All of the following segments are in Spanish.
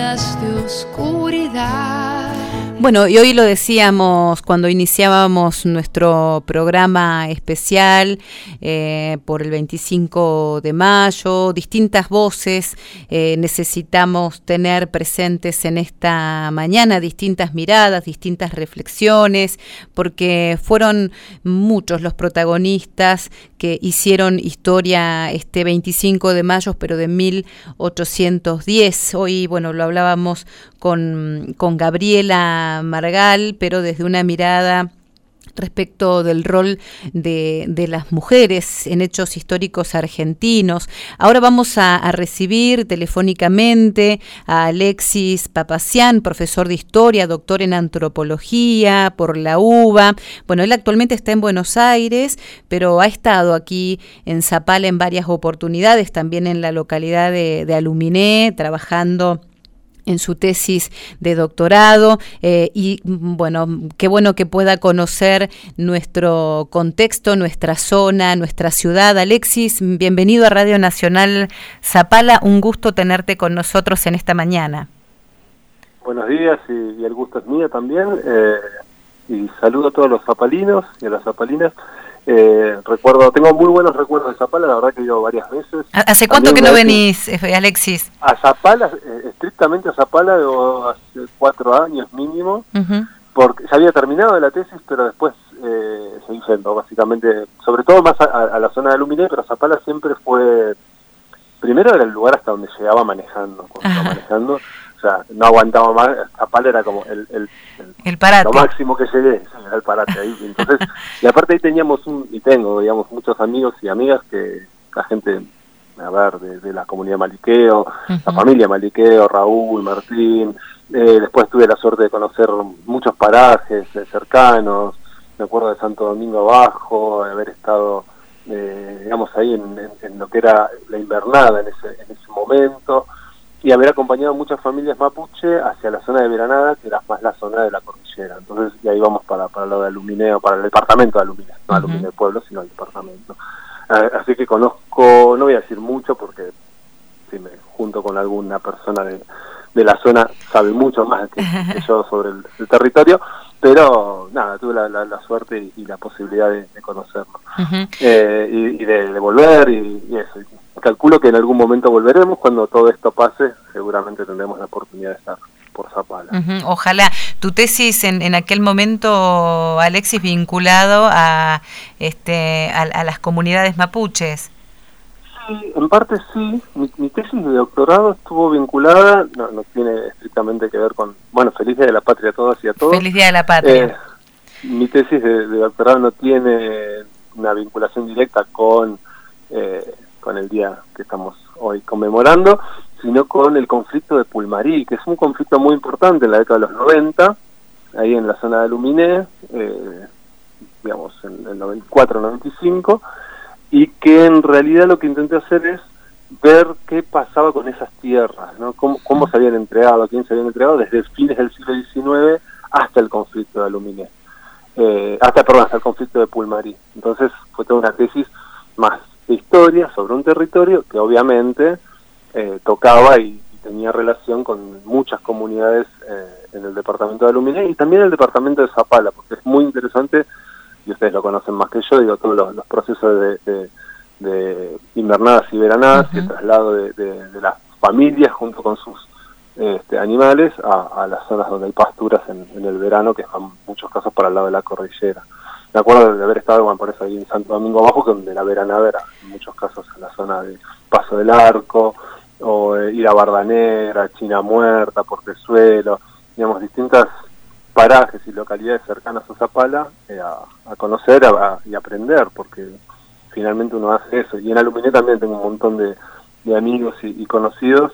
días de oscuridad. Bueno, y hoy lo decíamos cuando iniciábamos nuestro programa especial por el 25 de mayo, distintas voces necesitamos tener presentes en esta mañana, distintas miradas, distintas reflexiones, porque fueron muchos los protagonistas que hicieron historia este 25 de mayo, pero de 1810. Hoy, bueno, lo hablábamos con Gabriela Margal, pero desde una mirada respecto del rol de las mujeres en hechos históricos argentinos. Ahora vamos a recibir telefónicamente a Alexis Papazian, profesor de historia, doctor en antropología por la UBA. Bueno, él actualmente está en Buenos Aires, pero ha estado aquí en Zapala en varias oportunidades, también en la localidad de Aluminé, trabajando en su tesis de doctorado, y bueno, qué bueno que pueda conocer nuestro contexto, nuestra zona, nuestra ciudad. Alexis, bienvenido a Radio Nacional Zapala, un gusto tenerte con nosotros en esta mañana. Buenos días, y el gusto es mío también, y saludo a todos los zapalinos y a las zapalinas. Tengo muy buenos recuerdos de Zapala, la verdad que he ido varias veces. ¿Hace cuánto que no venís, Alexis? A Zapala, estrictamente a Zapala, hace 4 años mínimo, porque ya había terminado la tesis, pero después seguí yendo, básicamente, sobre todo más a la zona de Aluminé, pero Zapala siempre fue, primero era el lugar hasta donde llegaba manejando, o sea, no aguantaba más. Zapala era como el parate, lo máximo que llegué, era el parate ahí. Entonces, y aparte ahí tengo, digamos, muchos amigos y amigas que la gente, de la comunidad Maliqueo, la familia Maliqueo, Raúl, Martín. Después tuve la suerte de conocer muchos parajes cercanos. Me acuerdo de Santo Domingo Abajo, de haber estado, digamos, ahí en lo que era la invernada en ese momento, y haber acompañado a muchas familias mapuche hacia la zona de Veranada, que era más la zona de la cordillera. Entonces, y ahí vamos para lo de Aluminé, o para el departamento de Aluminé, no Aluminé pueblo, sino el departamento. Así que conozco, no voy a decir mucho, porque si me junto con alguna persona de la zona, sabe mucho más que yo sobre el territorio, pero nada, tuve la suerte y la posibilidad de conocerlo. Y de volver, y eso. Calculo que en algún momento volveremos. Cuando todo esto pase, seguramente tendremos la oportunidad de estar por Zapala. Ojalá. Tu tesis en aquel momento, Alexis, vinculado a las comunidades mapuches. Sí, en parte sí. Mi tesis de doctorado estuvo vinculada, no tiene estrictamente que ver con, Feliz Día de la Patria a todas y a todos. Feliz Día de la Patria. Mi tesis de doctorado no tiene una vinculación directa con el día que estamos hoy conmemorando, sino con el conflicto de Pulmarí, que es un conflicto muy importante en la década de los 90, ahí en la zona de Aluminé, digamos en el 94-95, y que en realidad lo que intenté hacer es ver qué pasaba con esas tierras, ¿no? Cómo se habían entregado, a quién se habían entregado desde fines del siglo XIX hasta el conflicto de Aluminé, hasta el conflicto de Pulmarí. Entonces fue toda una tesis más de historia sobre un territorio que obviamente tocaba y tenía relación con muchas comunidades en el departamento de Aluminé y también el departamento de Zapala, porque es muy interesante, y ustedes lo conocen más que yo, todos los procesos de invernadas y veranadas, y el traslado de las familias junto con sus animales a las zonas donde hay pasturas en el verano, que son en muchos casos para el lado de la cordillera. Me acuerdo de haber estado, por eso ahí en Santo Domingo Abajo, donde la veranada era en muchos casos en la zona de Paso del Arco, o ir a Bardanera, China Muerta, Portezuelo, digamos, distintas parajes y localidades cercanas a Zapala, a conocer y aprender, porque finalmente uno hace eso. Y en Aluminé también tengo un montón de amigos y conocidos,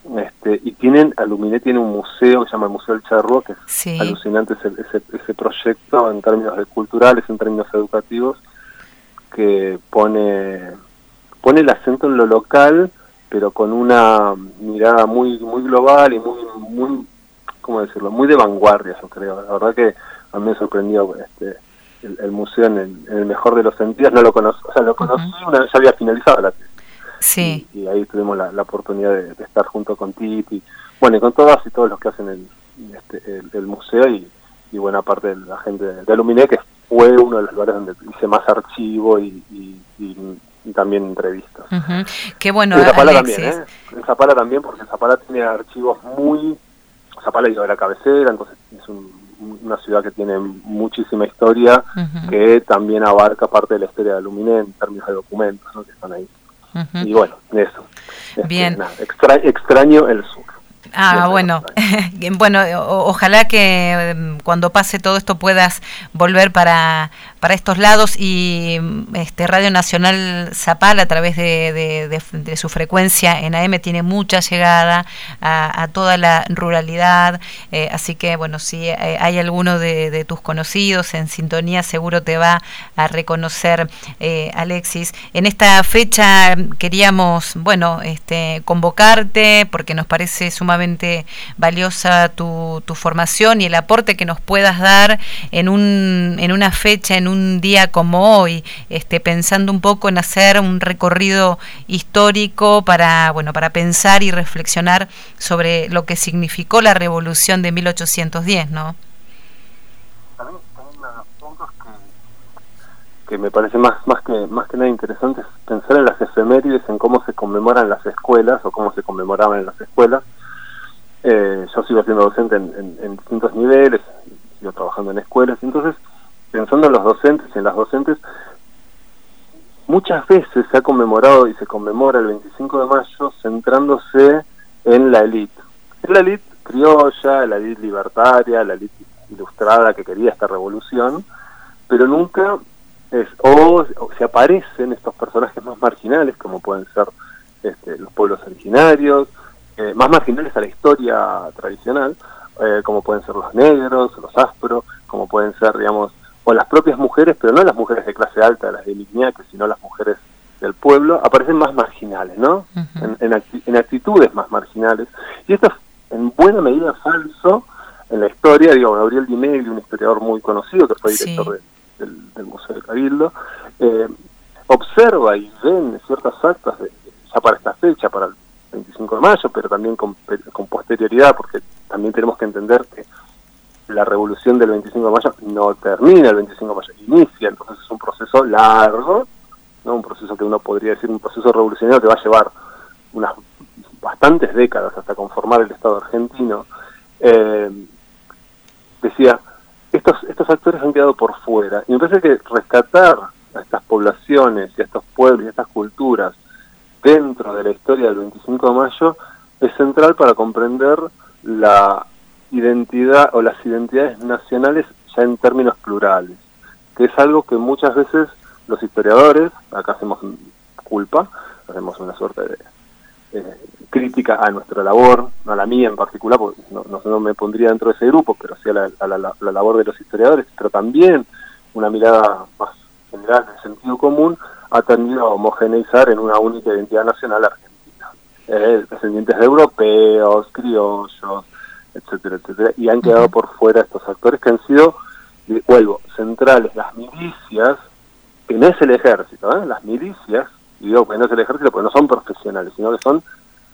y Aluminé tiene un museo que se llama el Museo del Charrúa, que es alucinante ese proyecto en términos culturales, en términos educativos, que pone el acento en lo local, pero con una mirada muy muy global y muy ¿cómo decirlo? Muy de vanguardia, yo creo. La verdad que a mí me sorprendió el museo en el mejor de los sentidos. No lo conocí, lo conocí una vez ya había finalizado la tesis. Sí. y ahí tuvimos la oportunidad de estar junto con Titi, bueno, y con todas y todos los que hacen el museo y buena parte de la gente de Aluminé, que fue uno de los lugares donde hice más archivo y también entrevistas. Qué bueno, en Zapala Alexis. también, en Zapala también, porque Zapala tiene archivos Zapala iba de la cabecera, entonces es una ciudad que tiene muchísima historia, que también abarca parte de la historia de Aluminé en términos de documentos, ¿no?, que están ahí. Y bueno, eso. Bien. Nada, extraño el sur. Bueno, bueno, ojalá que cuando pase todo esto puedas volver para estos lados y Radio Nacional Zapala a través de su frecuencia en AM tiene mucha llegada a toda la ruralidad, así que bueno, si hay alguno de tus conocidos en sintonía seguro te va a reconocer, Alexis. En esta fecha queríamos, bueno, convocarte porque nos parece sumamente valiosa tu formación y el aporte que nos puedas dar en una fecha, en un día como hoy, pensando un poco en hacer un recorrido histórico para pensar y reflexionar sobre lo que significó la revolución de 1810, ¿no? También unos puntos que me parece más que nada interesante es pensar en las efemérides, en cómo se conmemoran las escuelas o cómo se conmemoraban en las escuelas. Yo sigo siendo docente en distintos niveles, sigo trabajando en escuelas, entonces pensando en los docentes y en las docentes, muchas veces se ha conmemorado y se conmemora el 25 de mayo centrándose en la élite criolla, la élite libertaria, la élite ilustrada que quería esta revolución, pero nunca o se aparecen estos personajes más marginales, como pueden ser los pueblos originarios, más marginales a la historia tradicional, como pueden ser los negros, los afro, como pueden ser, digamos, o las propias mujeres, pero no las mujeres de clase alta, las de Lignac, sino las mujeres del pueblo, aparecen más marginales, ¿no? En actitudes más marginales. Y esto es en buena medida falso en la historia. Digo, Gabriel Di Negri, un historiador muy conocido, que fue director del Museo de Cabildo, observa y ven ciertas actas ya para esta fecha, para el 25 de mayo, pero también con posterioridad, porque también tenemos que entender que la revolución del 25 de mayo no termina el 25 de mayo, inicia, entonces es un proceso largo, ¿no? Un proceso que uno podría decir un proceso revolucionario que va a llevar unas bastantes décadas hasta conformar el Estado argentino. Decía, estos actores han quedado por fuera, y me parece que rescatar a estas poblaciones y a estos pueblos y a estas culturas dentro de la historia del 25 de mayo es central para comprender la identidad o las identidades nacionales ya en términos plurales, que es algo que muchas veces los historiadores, acá hacemos culpa, hacemos una suerte de crítica a nuestra labor, no a la mía en particular, porque no me pondría dentro de ese grupo, pero sí a la labor de los historiadores, pero también una mirada más general de sentido común ha tendido a homogeneizar en una única identidad nacional argentina, descendientes de europeos, criollos, etcétera, etcétera, y han quedado por fuera estos actores que han sido, vuelvo, centrales, las milicias, que no es el ejército, las milicias, y digo que no es el ejército porque no son profesionales, sino que son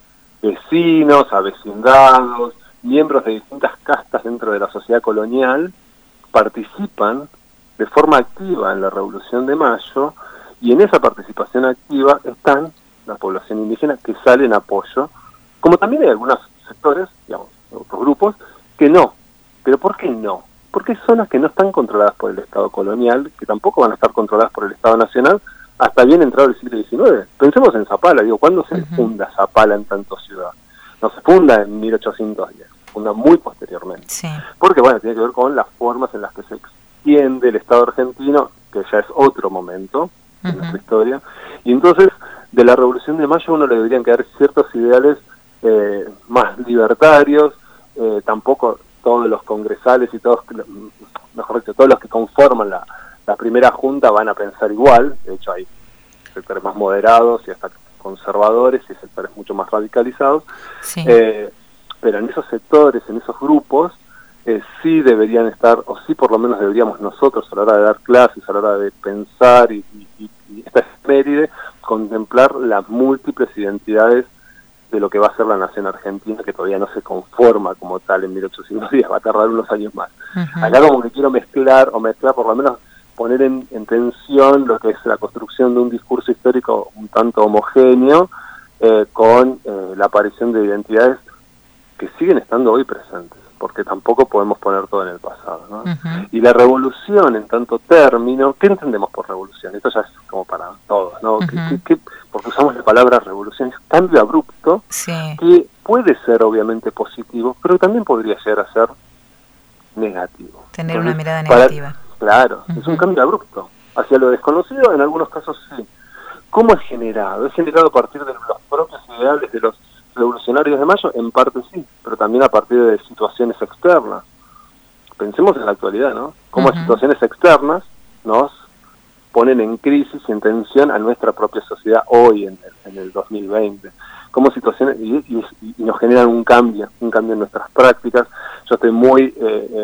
vecinos, avecindados, miembros de distintas castas dentro de la sociedad colonial, participan de forma activa en la Revolución de Mayo, y en esa participación activa están la población indígena que sale en apoyo, como también hay algunos sectores, digamos, otros grupos, que no. ¿Pero por qué no? Porque hay zonas que no están controladas por el Estado colonial, que tampoco van a estar controladas por el Estado nacional, hasta bien entrado el siglo XIX. Pensemos en Zapala, ¿cuándo se funda Zapala en tanto ciudad? No se funda en 1810, se funda muy posteriormente. Sí. Porque, bueno, tiene que ver con las formas en las que se extiende el Estado argentino, que ya es otro momento en nuestra historia. Y entonces, de la Revolución de Mayo uno le deberían quedar ciertos ideales más libertarios, tampoco todos los congresales y todos, mejor dicho, todos los que conforman la primera junta van a pensar igual. De hecho hay sectores más moderados y hasta conservadores y sectores mucho más radicalizados, pero en esos sectores, en esos grupos, sí deberían estar, o sí por lo menos deberíamos nosotros a la hora de dar clases, a la hora de pensar y esta efeméride, contemplar las múltiples identidades de lo que va a ser la nación argentina, que todavía no se conforma como tal en 1810, va a tardar unos años más. Acá como que quiero mezclar por lo menos poner en tensión lo que es la construcción de un discurso histórico un tanto homogéneo, con la aparición de identidades que siguen estando hoy presentes, porque tampoco podemos poner todo en el pasado, ¿no? Y la revolución, en tanto término, ¿qué entendemos por revolución? Esto ya es como para todos, ¿no? Porque usamos la palabra revolución, es cambio abrupto, que puede ser obviamente positivo, pero también podría llegar a ser negativo. Tener una mirada negativa. Claro, es un cambio abrupto hacia lo desconocido, en algunos casos sí. ¿Cómo es generado? ¿Es generado a partir de los propios ideales de los revolucionarios de Mayo? En parte sí, pero también a partir de situaciones externas. Pensemos en la actualidad, ¿no? Cómo situaciones externas nos ponen en crisis y en tensión a nuestra propia sociedad hoy, en el 2020. Cómo situaciones, y nos generan un cambio en nuestras prácticas. Yo estoy muy...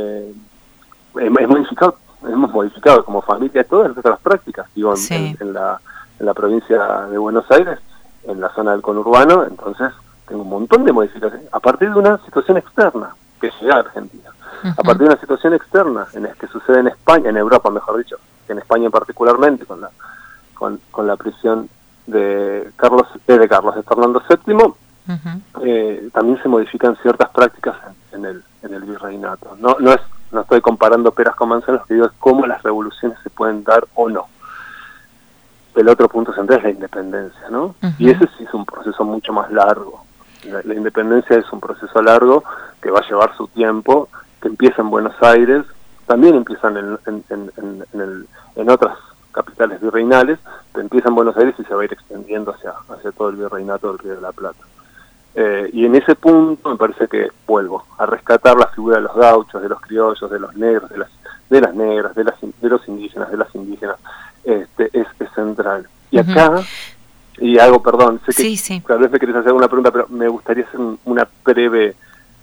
hemos modificado como familia todas nuestras prácticas, digo, en la provincia de Buenos Aires, en la zona del conurbano, entonces tengo un montón de modificaciones, a partir de una situación externa, que llega a Argentina, a partir de una situación externa, que sucede en España, en Europa mejor dicho, en España particularmente, con la prisión de Fernando VII, también se modifican ciertas prácticas en el virreinato. No estoy comparando peras con manzanas, lo que digo es cómo las revoluciones se pueden dar o no. El otro punto central es la independencia, ¿no? Y ese sí es un proceso mucho más largo. La independencia es un proceso largo que va a llevar su tiempo, que empieza en Buenos Aires, también empiezan en otras capitales virreinales, pero empieza en Buenos Aires y se va a ir extendiendo hacia todo el virreinato del Río de la Plata. Y en ese punto me parece que vuelvo a rescatar la figura de los gauchos, de los criollos, de los negros, de las negras, de los indígenas, de las indígenas, es central. Y acá, y hago, perdón, sé que tal vez me querés hacer una pregunta, pero me gustaría hacer una breve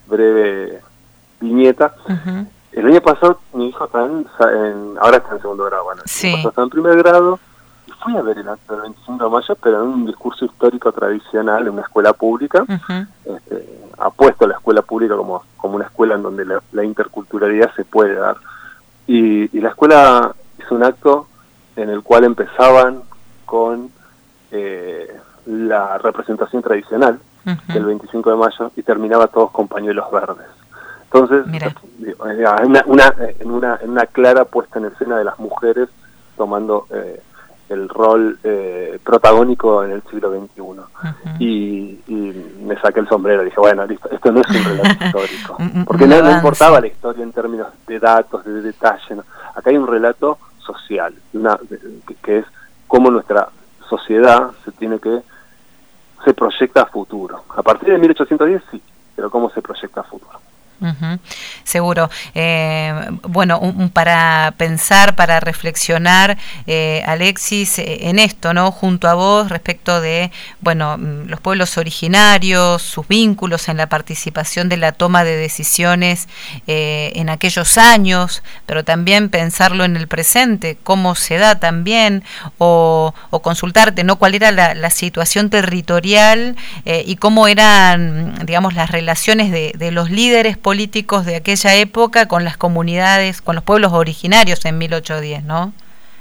viñeta. El año pasado mi hijo ahora está en segundo grado, bueno, el año pasado está en primer grado, y fui a ver el acto del 25 de mayo, pero en un discurso histórico tradicional en una escuela pública. Apuesto a la escuela pública como una escuela en donde la interculturalidad se puede dar. Y la escuela hizo un acto en el cual empezaban con la representación tradicional del 25 de mayo y terminaba todos con pañuelos verdes. Entonces, en una clara puesta en escena de las mujeres tomando el rol protagónico en el siglo XXI. Y me saqué el sombrero y dije, bueno, listo, esto no es un relato histórico. Porque no importaba la historia en términos de datos, de detalle, ¿no? Acá hay un relato social, que es cómo nuestra sociedad se proyecta a futuro. A partir de 1810 sí, pero cómo se proyecta a futuro. Seguro. Bueno, para pensar, para reflexionar, Alexis, en esto, ¿no? Junto a vos, respecto de, los pueblos originarios, sus vínculos en la participación de la toma de decisiones en aquellos años, pero también pensarlo en el presente, cómo se da también, o consultarte, ¿no? Cuál era la situación territorial y cómo eran, digamos, las relaciones de los líderes políticos de aquella época con las comunidades, con los pueblos originarios en 1810, ¿no?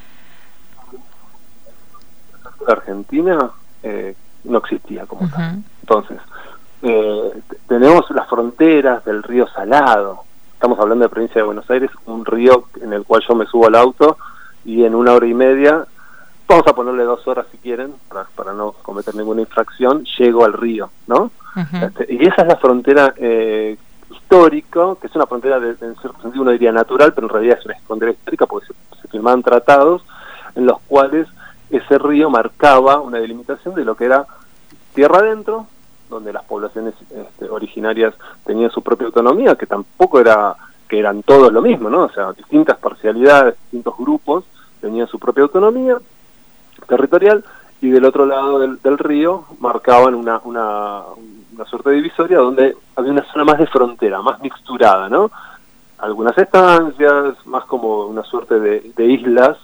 La Argentina no existía como tal. Entonces, tenemos las fronteras del río Salado. Estamos hablando de provincia de Buenos Aires, un río en el cual yo me subo al auto y en 1 hora y media, vamos a ponerle 2 horas si quieren, para no cometer ninguna infracción, llego al río, ¿no? Y esa es la frontera histórico, que es una frontera en cierto sentido uno diría natural, pero en realidad es una frontera histórica porque se firmaban tratados en los cuales ese río marcaba una delimitación de lo que era tierra adentro, donde las poblaciones originarias tenían su propia autonomía, que tampoco era que eran todos lo mismo, ¿no? O sea, distintas parcialidades, distintos grupos tenían su propia autonomía territorial, y del otro lado del río marcaban una suerte de divisoria donde había una zona más de frontera, más mixturada, ¿no? algunas estancias, más como una suerte de islas,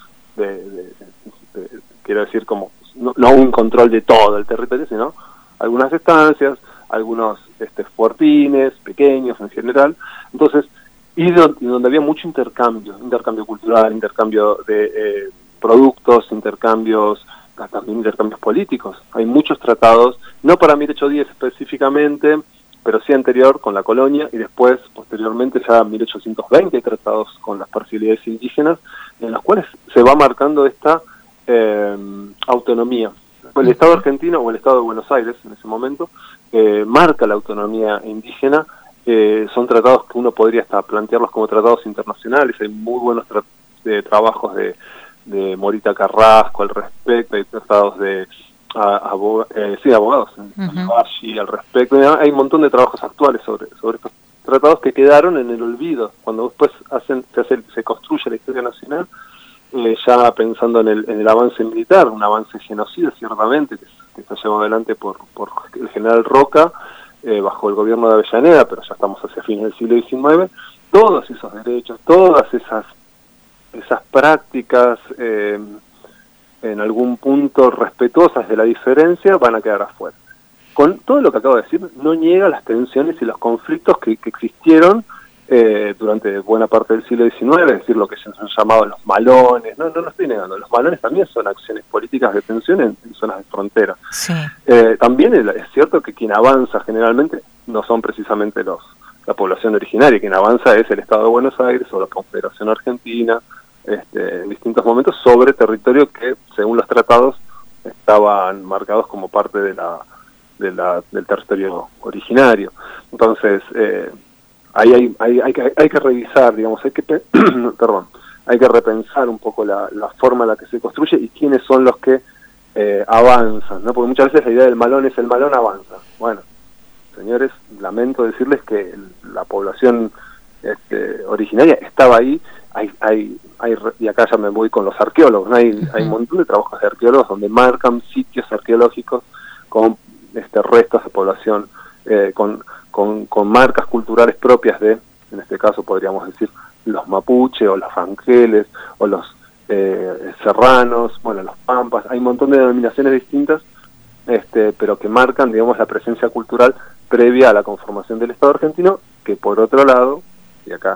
quiero decir, como no un control de todo el territorio, sino algunas estancias, algunos fortines pequeños en general. Entonces, y donde había mucho intercambio cultural, intercambio de productos, también intercambios políticos. Hay muchos tratados, no para 1810 específicamente, pero sí anterior con la colonia, y después, posteriormente, ya en 1820 hay tratados con las parcialidades indígenas, en los cuales se va marcando esta autonomía. El Estado argentino, o el Estado de Buenos Aires en ese momento, marca la autonomía indígena. Son tratados que uno podría hasta plantearlos como tratados internacionales. Hay muy buenos trabajos de Morita Carrasco al respecto, hay tratados de abogados al respecto. Hay un montón de trabajos actuales sobre estos tratados que quedaron en el olvido. Cuando después se construye la historia nacional, ya pensando en el avance militar, un avance genocida ciertamente, que está llevado adelante por el general Roca, bajo el gobierno de Avellaneda, pero ya estamos hacia fines del siglo XIX, todos esos derechos, todas esas prácticas en algún punto respetuosas de la diferencia van a quedar afuera. Con todo lo que acabo de decir, no niega las tensiones y los conflictos que existieron durante buena parte del siglo XIX, es decir, lo que se han llamado los malones. No estoy negando, los malones también son acciones políticas de tensión en zonas de frontera. Sí. También es cierto que quien avanza generalmente no son precisamente la población originaria, quien avanza es el Estado de Buenos Aires o la Confederación Argentina, en distintos momentos sobre territorio que, según los tratados, estaban marcados como parte del territorio originario. Entonces, ahí hay que revisar, digamos, hay que repensar un poco la forma en la que se construye y quiénes son los que avanzan, ¿no? Porque muchas veces la idea del malón es el malón avanza. Bueno, señores, lamento decirles que la población originaria estaba ahí. Y acá ya me voy con los arqueólogos, ¿no? Hay un montón de trabajos de arqueólogos donde marcan sitios arqueológicos con restos de población, con marcas culturales propias en este caso podríamos decir, los mapuche o los ranqueles o los serranos, bueno, los pampas. Hay un montón de denominaciones distintas, pero que marcan, digamos, la presencia cultural previa a la conformación del Estado argentino, que por otro lado, y acá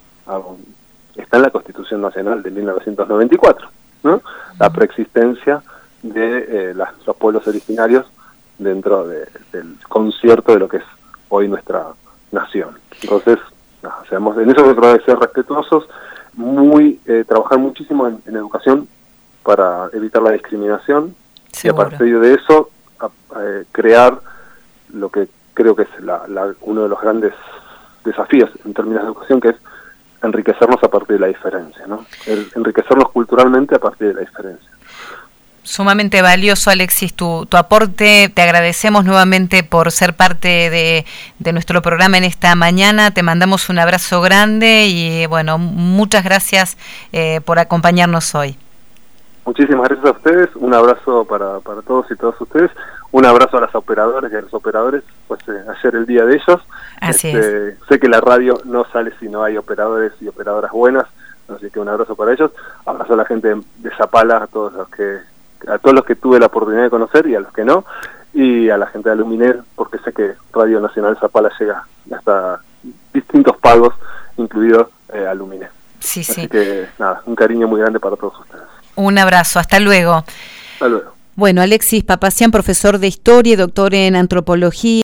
está en la Constitución Nacional de 1994, ¿no? La preexistencia de los pueblos originarios dentro del concierto de lo que es hoy nuestra nación. Entonces, en eso hay que ser respetuosos, trabajar muchísimo en educación para evitar la discriminación. Seguro. Y a partir de eso crear lo que creo que es uno de los grandes desafíos en términos de educación, que es enriquecernos a partir de la diferencia, ¿no? Enriquecernos culturalmente a partir de la diferencia. Sumamente valioso, Alexis, tu aporte. Te agradecemos nuevamente por ser parte de nuestro programa en esta mañana. Te mandamos un abrazo grande y, bueno, muchas gracias por acompañarnos hoy. Muchísimas gracias a ustedes. Un abrazo para todos y todas ustedes. Un abrazo a las operadoras y a los operadores. Pues ayer el día de ellos. Así es. Sé que la radio no sale si no hay operadores y operadoras buenas, así que un abrazo para ellos. Abrazo a la gente de Zapala, a todos los que tuve la oportunidad de conocer y a los que no, y a la gente de Aluminer, porque sé que Radio Nacional Zapala llega hasta distintos pagos, incluido Aluminer. Sí, así sí. Que nada, un cariño muy grande para todos ustedes. Un abrazo, hasta luego. Hasta luego. Bueno, Alexis Papazian, profesor de Historia y doctor en Antropología.